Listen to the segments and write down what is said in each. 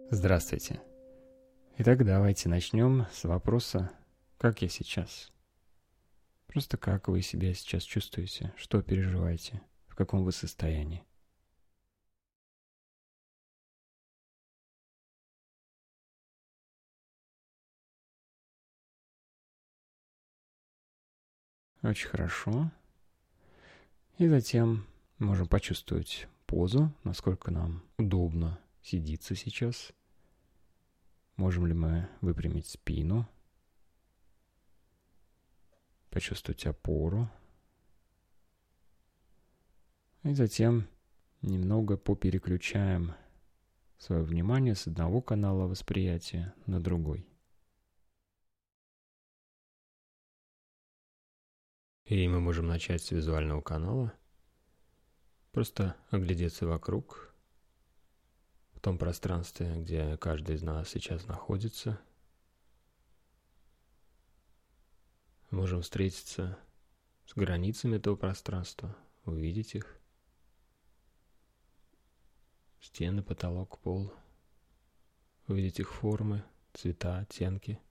Здравствуйте. Итак, давайте начнем с вопроса «Как я сейчас?». Просто как вы себя сейчас чувствуете, что переживаете, в каком вы состоянии. Очень хорошо. И затем можем почувствовать позу, насколько нам удобно сидится сейчас. Можем ли мы выпрямить спину, почувствовать опору. И затем немного попереключаем свое внимание с одного канала восприятия на другой. И мы можем начать с визуального канала. Просто оглядеться вокруг, в том пространстве, где каждый из нас сейчас находится. Можем встретиться с границами этого пространства, увидеть их. Стены, потолок, пол. Увидеть их формы, цвета, оттенки.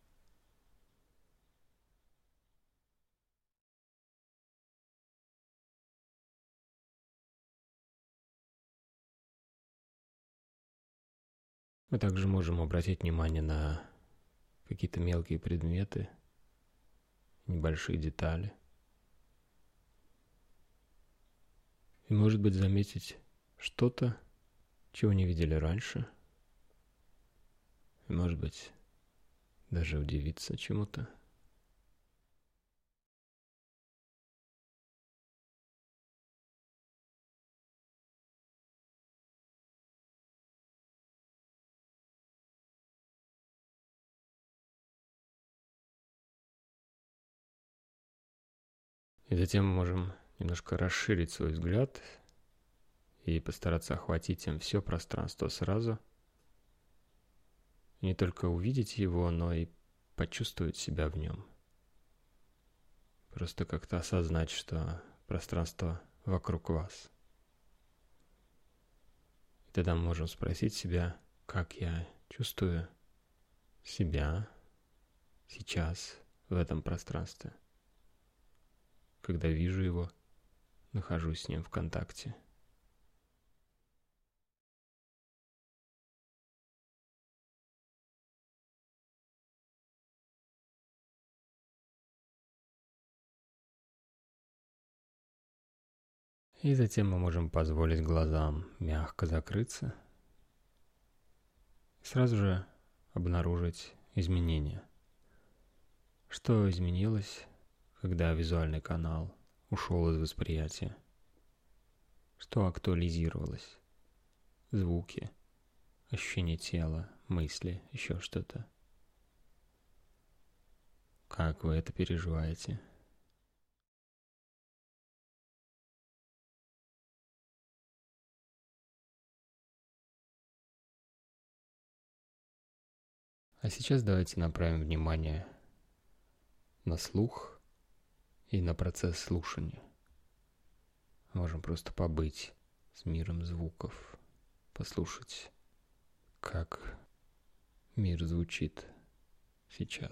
Мы также можем обратить внимание на какие-то мелкие предметы, небольшие детали. И, может быть, заметить что-то, чего не видели раньше. И, может быть, даже удивиться чему-то. И затем мы можем немножко расширить свой взгляд и постараться охватить им все пространство сразу. И не только увидеть его, но и почувствовать себя в нем. Просто как-то осознать, что пространство вокруг вас. И тогда мы можем спросить себя, как я чувствую себя сейчас в этом пространстве. Когда вижу его, нахожусь с ним в контакте. И затем мы можем позволить глазам мягко закрыться и сразу же обнаружить изменения. Что изменилось, когда визуальный канал ушел из восприятия? Что актуализировалось? Звуки, ощущение тела, мысли, еще что-то. Как вы это переживаете? А сейчас давайте направим внимание на слух и на процесс слушания. Можем просто побыть с миром звуков, послушать, как мир звучит сейчас.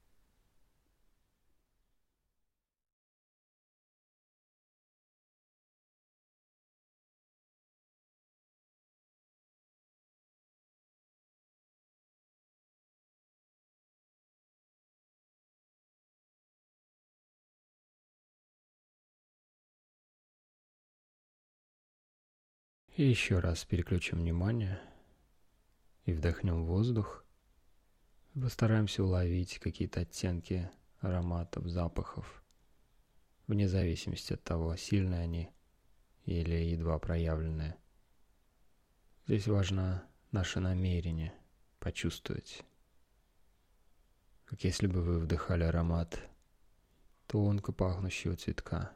И еще раз переключим внимание и вдохнем воздух. Постараемся уловить какие-то оттенки ароматов, запахов, вне зависимости от того, сильные они или едва проявленные. Здесь важно наше намерение почувствовать, как если бы вы вдыхали аромат тонко пахнущего цветка.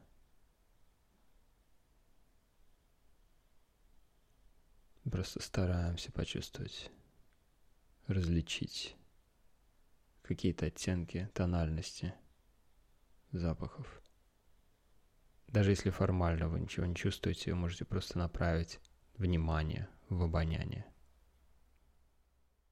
Просто стараемся почувствовать, различить какие-то оттенки, тональности запахов. Даже если формально вы ничего не чувствуете, вы можете просто направить внимание в обоняние.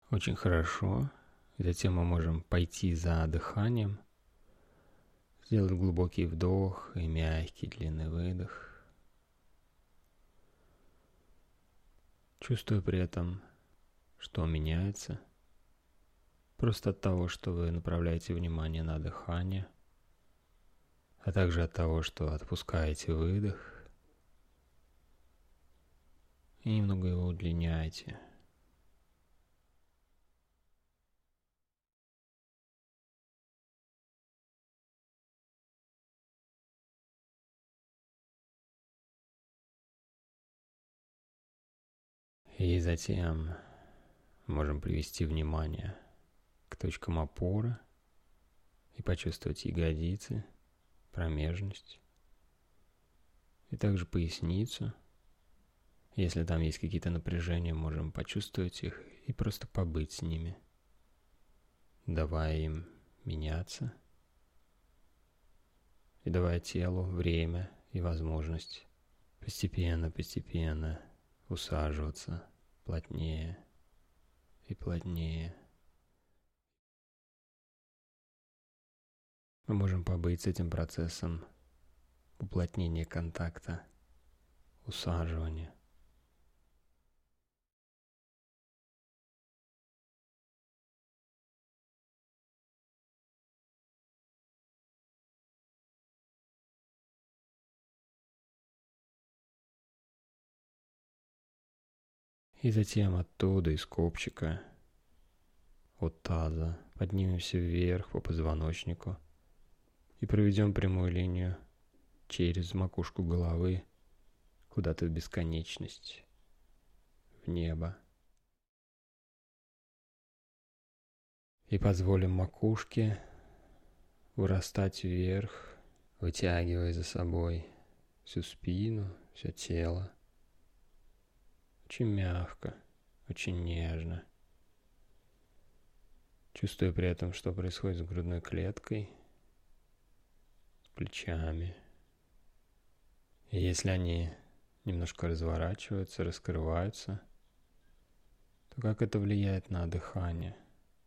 Очень хорошо. И затем мы можем пойти за дыханием, сделать глубокий вдох и мягкий длинный выдох. Чувствуя при этом, что меняется, просто от того, что вы направляете внимание на дыхание, а также от того, что отпускаете выдох и немного его удлиняете. И затем можем привести внимание к точкам опоры и почувствовать ягодицы, промежность и также поясницу. Если там есть какие-то напряжения, можем почувствовать их и просто побыть с ними, давая им меняться и давая телу время и возможность постепенно усаживаться плотнее и плотнее. Мы можем побыть с этим процессом уплотнения контакта, усаживания. И затем оттуда, из копчика, от таза, поднимемся вверх по позвоночнику и проведем прямую линию через макушку головы куда-то в бесконечность, в небо. И позволим макушке вырастать вверх, вытягивая за собой всю спину, все тело. Очень мягко, очень нежно. Чувствуя при этом, что происходит с грудной клеткой, с плечами. И если они немножко разворачиваются, раскрываются, то как это влияет на дыхание?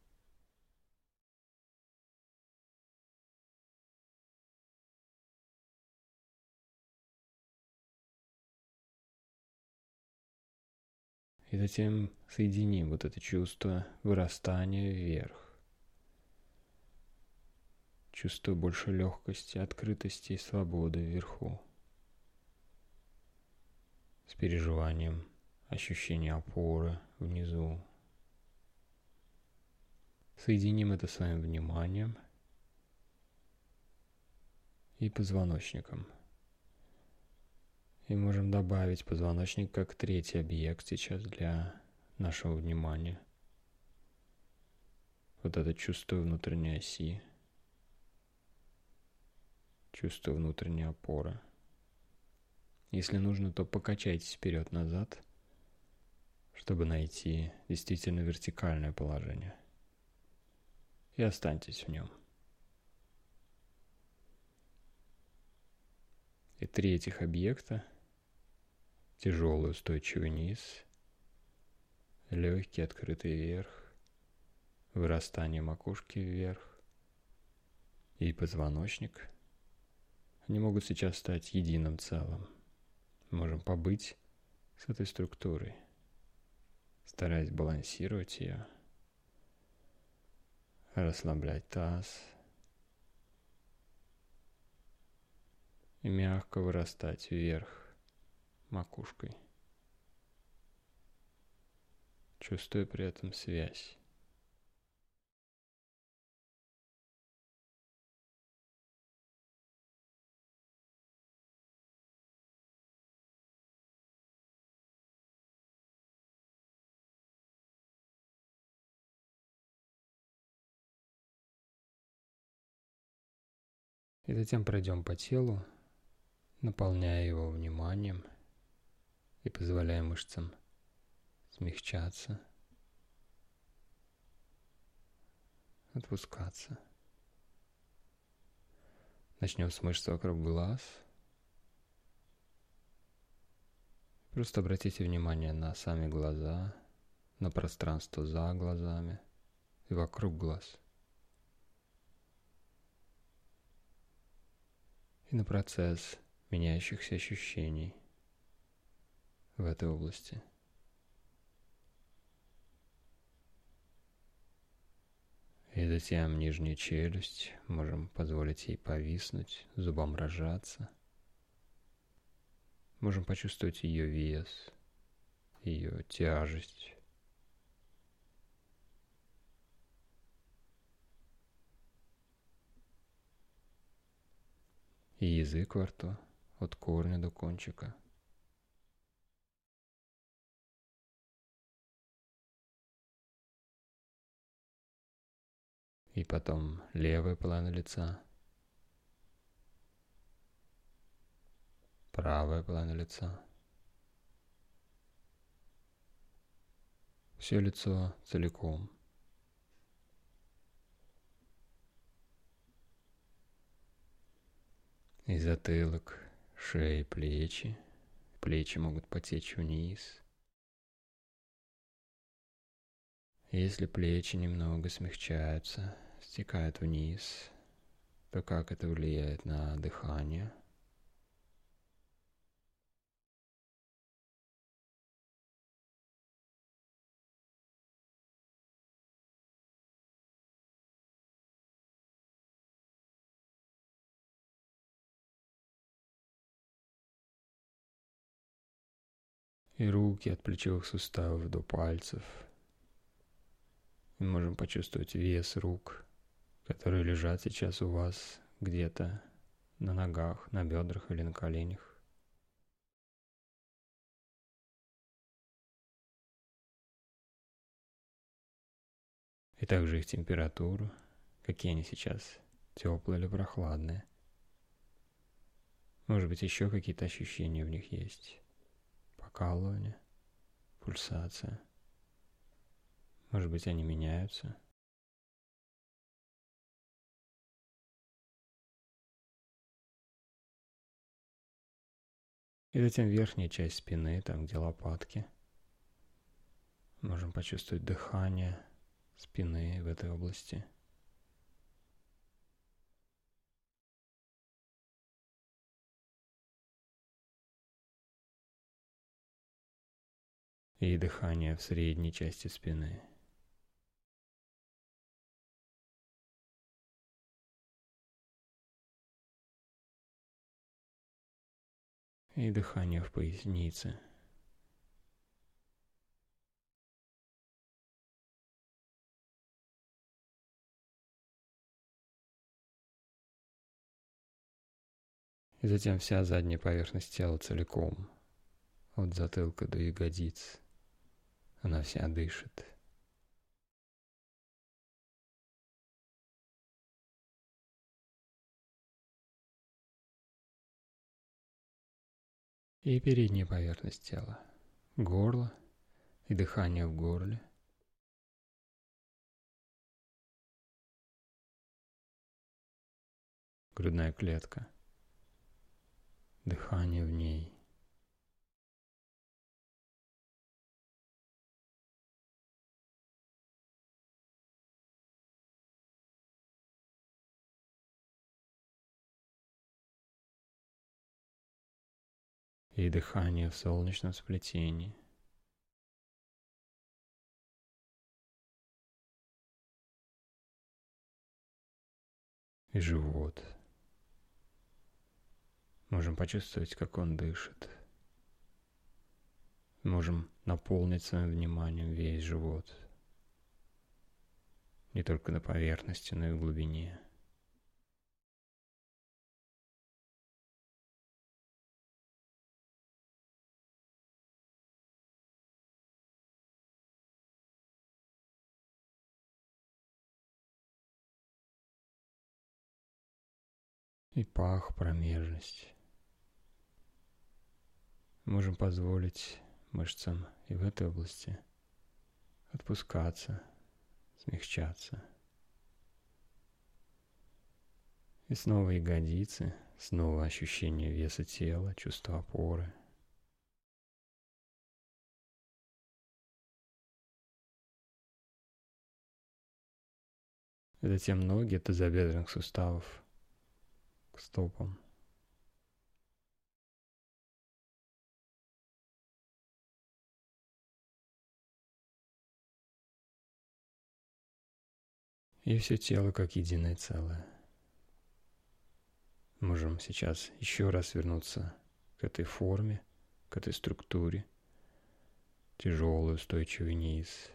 И затем соединим вот это чувство вырастания вверх. Чувствуя больше легкости, открытости и свободы вверху. С переживанием ощущения опоры внизу. Соединим это своим вниманием и позвоночником. И можем добавить позвоночник как третий объект сейчас для нашего внимания. Вот это чувство внутренней оси, чувство внутренней опоры. Если нужно, то покачайтесь вперед-назад, чтобы найти действительно вертикальное положение. И останьтесь в нем. И три этих объекта: тяжелый устойчивый низ, легкий открытый вверх, вырастание макушки вверх и позвоночник, они могут сейчас стать единым целым. Можем побыть с этой структурой, стараясь балансировать ее, расслаблять таз и мягко вырастать вверх макушкой, чувствуя при этом связь. И затем пройдем по телу, наполняя его вниманием и позволяя мышцам смягчаться, отпускаться. Начнем с мышц вокруг глаз. Просто обратите внимание на сами глаза, на пространство за глазами и вокруг глаз. И на процесс меняющихся ощущений в этой области. И затем нижнюю челюсть можем позволить ей повиснуть, зубам разжаться. Можем почувствовать ее вес, ее тяжесть. И язык во рту от корня до кончика. И потом левая половина лица, правая половина лица. Все лицо целиком. И затылок, шея, плечи. Плечи могут потечь вниз. Если плечи немного смягчаются, стекают вниз, то как это влияет на дыхание? И руки от плечевых суставов до пальцев. Мы можем почувствовать вес рук, которые лежат сейчас у вас где-то на ногах, на бедрах или на коленях. И также их температуру, какие они сейчас, теплые или прохладные. Может быть, еще какие-то ощущения в них есть. Покалывание, пульсация. Может быть, они меняются. И затем верхняя часть спины, там где лопатки. Можем почувствовать дыхание спины в этой области. И дыхание в средней части спины. И дыхание в пояснице. И затем вся задняя поверхность тела целиком, от затылка до ягодиц. Она вся дышит. И передняя поверхность тела, горло и дыхание в горле. Грудная клетка, дыхание в ней. И дыхание в солнечном сплетении. И живот. Можем почувствовать, как он дышит. Можем наполнить своим вниманием весь живот. Не только на поверхности, но и в глубине. И пах, промежность. Можем позволить мышцам и в этой области отпускаться, смягчаться. И снова ягодицы, снова ощущение веса тела, чувство опоры. И затем ноги от тазобедренных суставов к стопам. И все тело как единое целое. Можем сейчас еще раз вернуться к этой форме, к этой структуре. Тяжелый, устойчивый низ.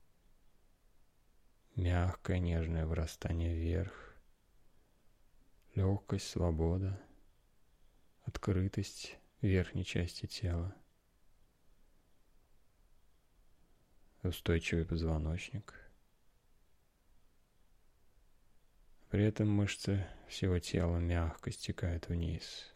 Мягкое, нежное вырастание вверх. Легкость, свобода. Открытость верхней части тела. Устойчивый позвоночник. При этом мышцы всего тела мягко стекают вниз.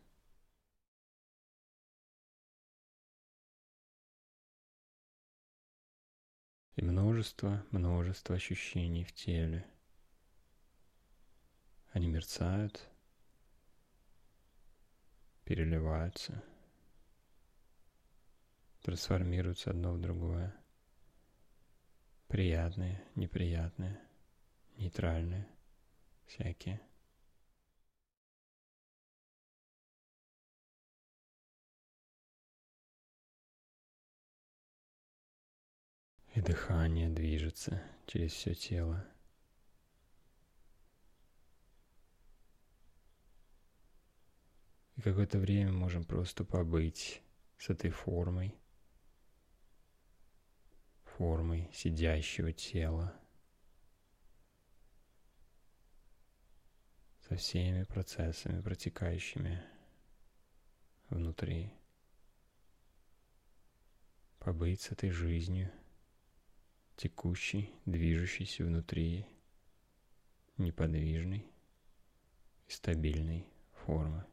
И множество ощущений в теле. Они мерцают, переливаются, трансформируются одно в другое. Приятные, неприятные, нейтральные, всякие. И дыхание движется через все тело. И какое-то время можем просто побыть с этой формой сидящего тела, со всеми процессами, протекающими внутри. Побыть с этой жизнью, текущей, движущейся внутри, неподвижной и стабильной формы.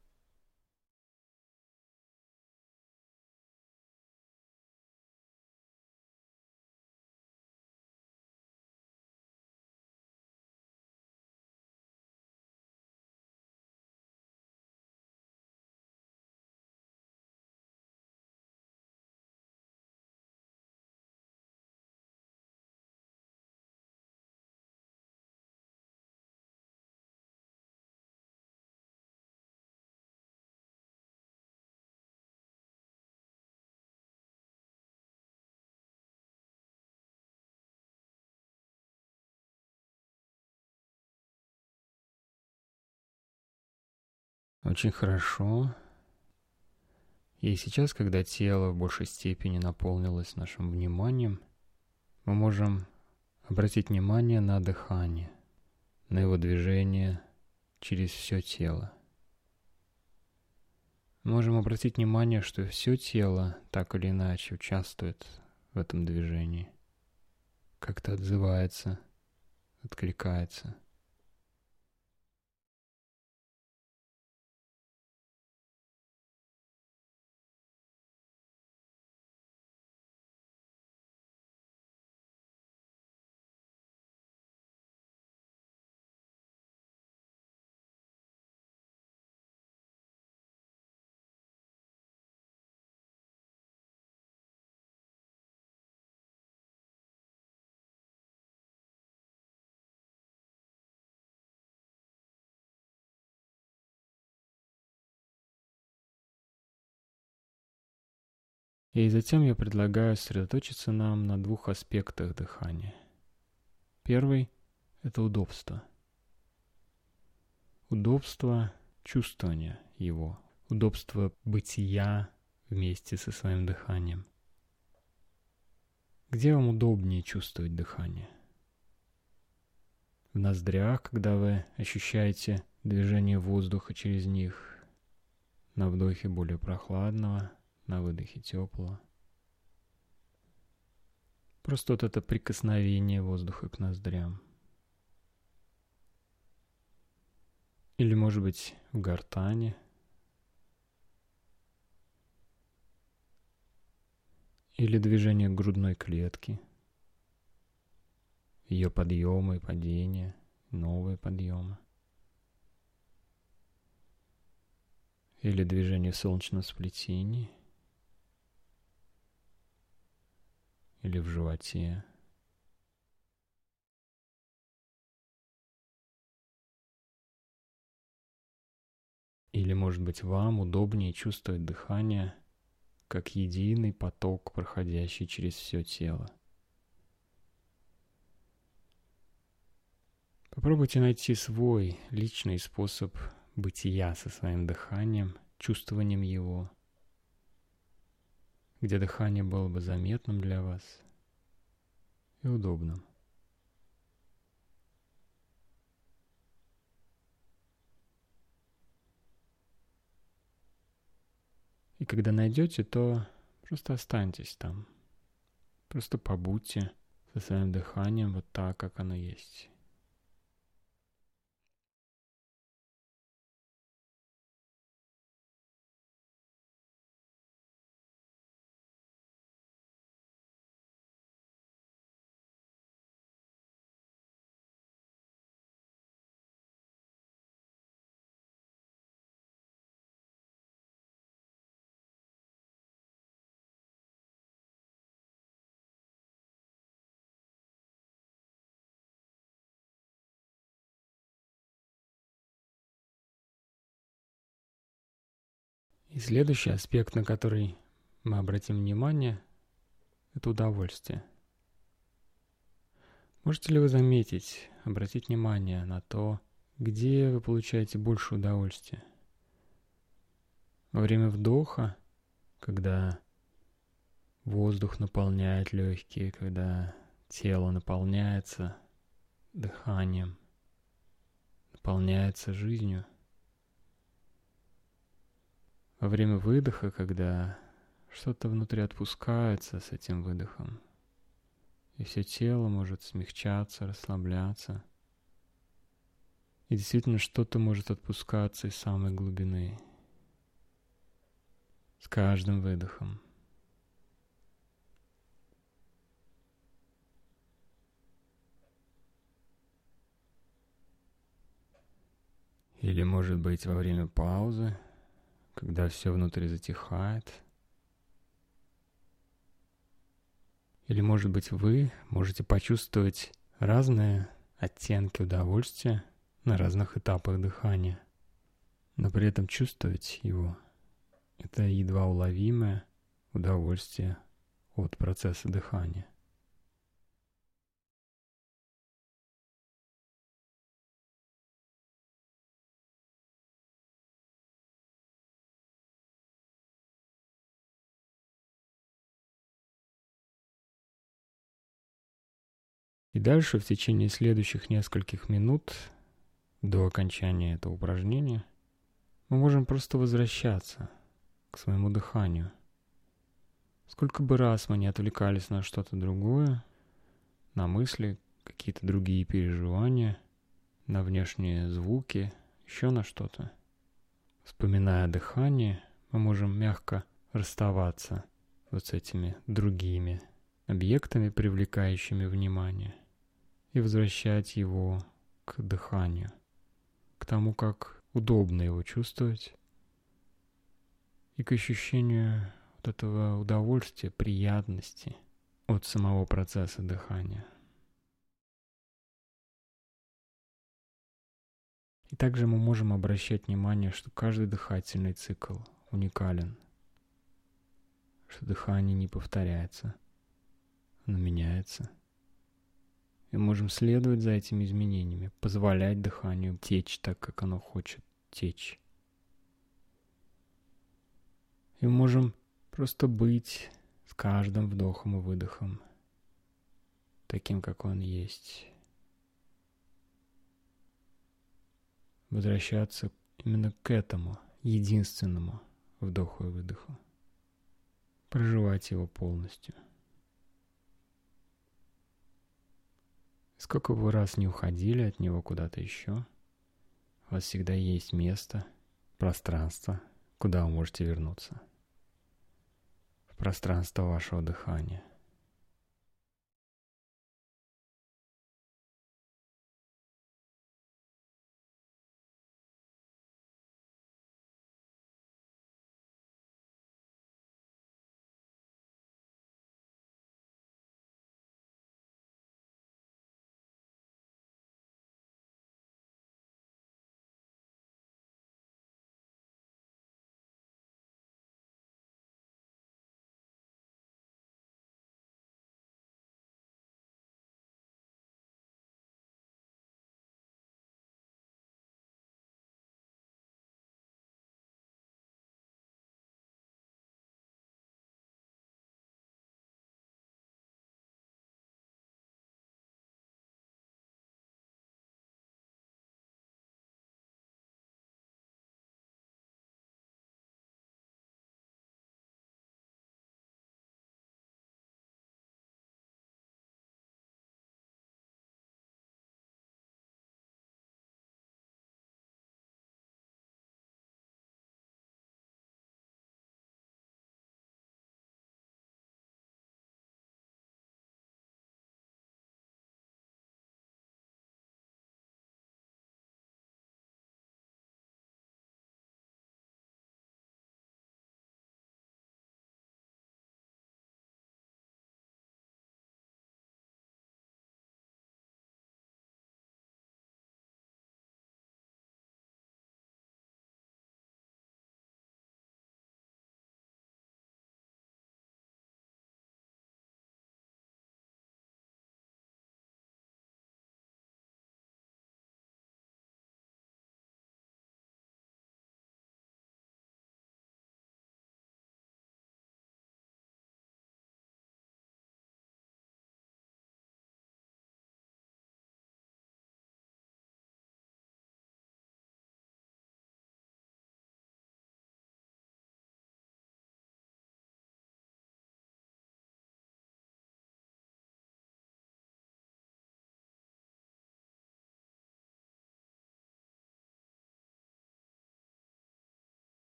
Очень хорошо. И сейчас, когда тело в большей степени наполнилось нашим вниманием, мы можем обратить внимание на дыхание, на его движение через все тело. Мы можем обратить внимание, что все тело так или иначе участвует в этом движении, как-то отзывается, откликается. И затем я предлагаю сосредоточиться нам на двух аспектах дыхания. Первый – это удобство. Удобство чувствования его, удобство бытия вместе со своим дыханием. Где вам удобнее чувствовать дыхание? В ноздрях, когда вы ощущаете движение воздуха через них, на вдохе более прохладного, на выдохе теплого. Просто вот это прикосновение воздуха к ноздрям. Или, может быть, в гортани. Или движение грудной клетки. Ее подъемы и падения, новые подъемы. Или движение в солнечном сплетении. Или в животе. Или, может быть, вам удобнее чувствовать дыхание как единый поток, проходящий через все тело. Попробуйте найти свой личный способ бытия со своим дыханием, чувствованием его, где дыхание было бы заметным для вас и удобным. И когда найдете, то просто останьтесь там. Просто побудьте со своим дыханием вот так, как оно есть. И следующий аспект, на который мы обратим внимание, это удовольствие. Можете ли вы заметить, обратить внимание на то, где вы получаете больше удовольствия? Во время вдоха, когда воздух наполняет легкие, когда тело наполняется дыханием, наполняется жизнью. Во время выдоха, когда что-то внутри отпускается с этим выдохом, и все тело может смягчаться, расслабляться. И действительно что-то может отпускаться из самой глубины. С каждым выдохом. Или, может быть, во время паузы, когда все внутри затихает. Или, может быть, вы можете почувствовать разные оттенки удовольствия на разных этапах дыхания, но при этом чувствовать его. Это едва уловимое удовольствие от процесса дыхания. И дальше в течение следующих нескольких минут до окончания этого упражнения мы можем просто возвращаться к своему дыханию. Сколько бы раз мы не отвлекались на что-то другое, на мысли, какие-то другие переживания, на внешние звуки, еще на что-то. Вспоминая дыхание, мы можем мягко расставаться вот с этими другими объектами, привлекающими внимание, и возвращать его к дыханию, к тому, как удобно его чувствовать, и к ощущению вот этого удовольствия, приятности от самого процесса дыхания. И также мы можем обращать внимание, что каждый дыхательный цикл уникален, что дыхание не повторяется, оно меняется. И можем следовать за этими изменениями, позволять дыханию течь так, как оно хочет течь. И мы можем просто быть с каждым вдохом и выдохом, таким, как он есть. Возвращаться именно к этому единственному вдоху и выдоху. Проживать его полностью. Сколько бы вы раз не уходили от него куда-то еще, у вас всегда есть место, пространство, куда вы можете вернуться. В пространство вашего дыхания.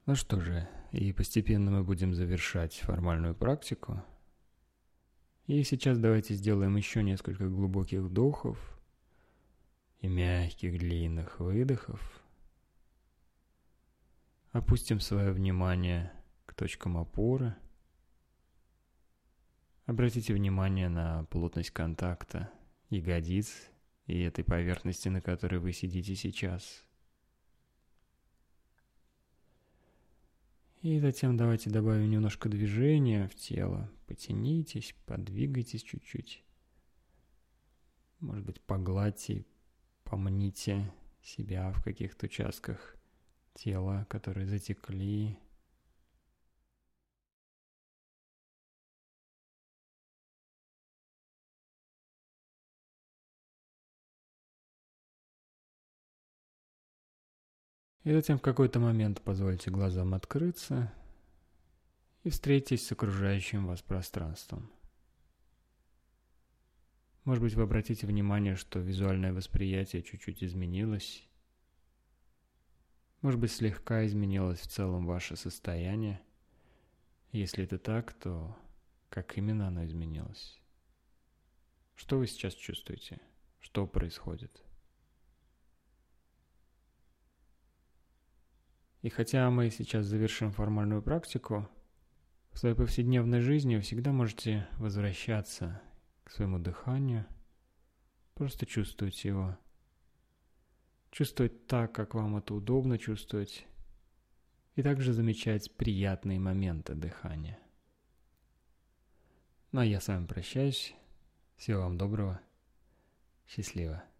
Ну что же, и постепенно мы будем завершать формальную практику. И сейчас давайте сделаем еще несколько глубоких вдохов и мягких длинных выдохов. Опустим свое внимание к точкам опоры. Обратите внимание на плотность контакта ягодиц и этой поверхности, на которой вы сидите сейчас. И затем давайте добавим немножко движения в тело. Потянитесь, подвигайтесь чуть-чуть. Может быть, погладьте, помните себя в каких-то участках тела, которые затекли. И затем в какой-то момент позвольте глазам открыться и встретитесь с окружающим вас пространством. Может быть, вы обратите внимание, что визуальное восприятие чуть-чуть изменилось. Может быть, слегка изменилось в целом ваше состояние. Если это так, то как именно оно изменилось? Что вы сейчас чувствуете? Что происходит? И хотя мы сейчас завершим формальную практику, в своей повседневной жизни вы всегда можете возвращаться к своему дыханию, просто чувствовать его. Чувствовать так, как вам это удобно чувствовать, и также замечать приятные моменты дыхания. Ну а я с вами прощаюсь. Всего вам доброго. Счастливо.